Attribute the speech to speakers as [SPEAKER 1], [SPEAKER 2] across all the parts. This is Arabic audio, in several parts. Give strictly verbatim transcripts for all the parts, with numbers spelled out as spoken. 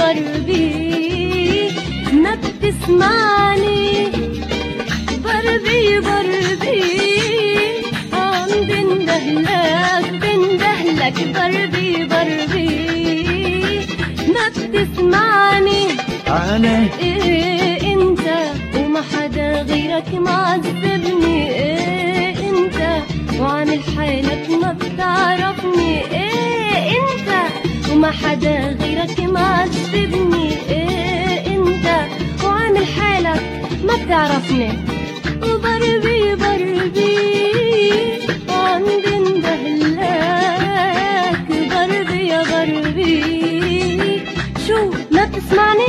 [SPEAKER 1] بربي ما بتسمعني. بربي بربي عم بندهلك بندهلك بربي بربي ما بتسمعني.
[SPEAKER 2] أنا
[SPEAKER 1] إيه انت وما حدا غيرك معذبني. إيه انت وعامل حالك ما بتعرفني. إيه انت وما حدا غيرك معذبني. إيه انت وعامل حالك ما بتعرفني. وبربي بربي عم بندهلك بربي يا بربي شو ما بتسمعني؟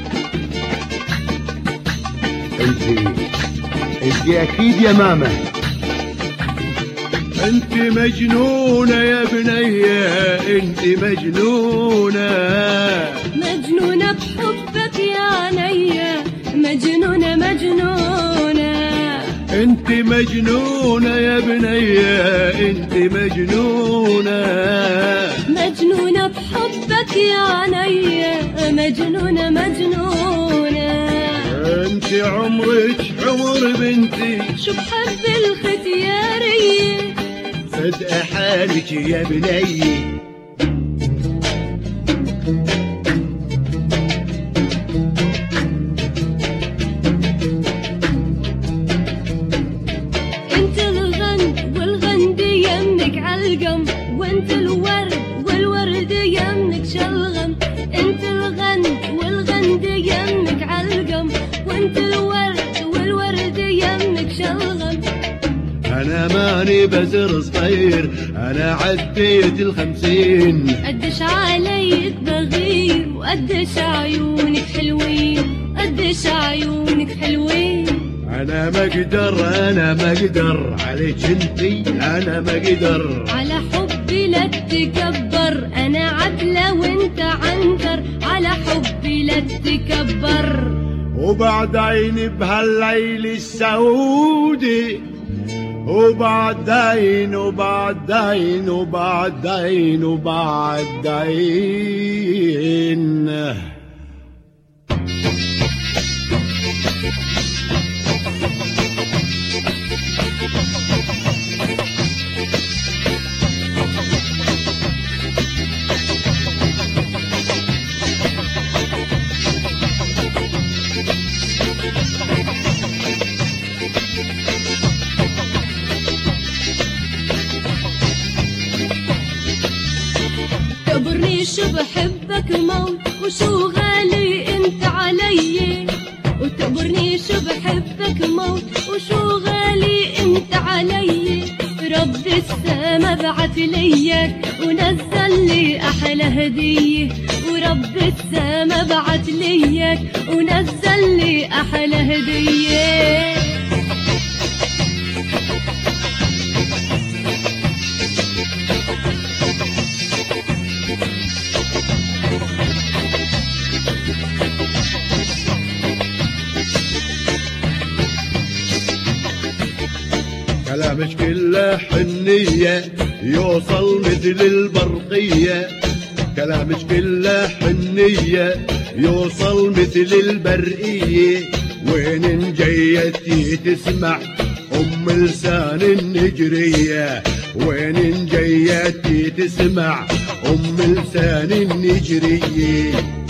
[SPEAKER 2] انت انت اكيد يا ماما.
[SPEAKER 3] انت مجنونة يا بنية، انت مجنونة
[SPEAKER 1] مجنونة بحبك يا عينيا، مجنونة مجنونة.
[SPEAKER 3] انت مجنونة يا بنية، انت مجنونة
[SPEAKER 1] مجنونة بحبك يا عينيا، مجنونة مجنونة.
[SPEAKER 3] انت عمرك عمر بنتي،
[SPEAKER 1] شو بحب الختيارية،
[SPEAKER 3] صدق حالك يا بنية.
[SPEAKER 1] انت الغند والغند يمك عالقم، وانت الورد والورد يمك شلغم. انت الغند والغند يمك عالقم، وانت الورد والورد يمك شلغم.
[SPEAKER 3] انا ماني بزر صغير، انا عديت الخمسين.
[SPEAKER 1] قديش علي تبغير وقديش عيونك حلوين، قديش عيونك حلوين.
[SPEAKER 3] انا ما اقدر انا ما اقدر عليك انتي، انا ما اقدر
[SPEAKER 1] على حبي لا تتكبر. انا عدلة وانت عنتر، على حبي لا تتكبر.
[SPEAKER 3] وبعدين بهالليل السعودي، وبعدين وبعدين وبعدين وبعدين
[SPEAKER 1] تقبرني شو بحبك موت، وشو غالي انت علي. وتقبرني شو بحبك موت، وشو غالي انت علي. رب السما بعت ليك ونزل لي احلى هدية. ورب السما بعت ليك ونزل لي احلى هدية.
[SPEAKER 3] كلامك كله حنية يوصل مثل البرقية. كلامك كله حنية يوصل مثل البرقية. وين جيتي تسمع أم لسان النجرية، وين جيتي تسمع أم لسان النجرية.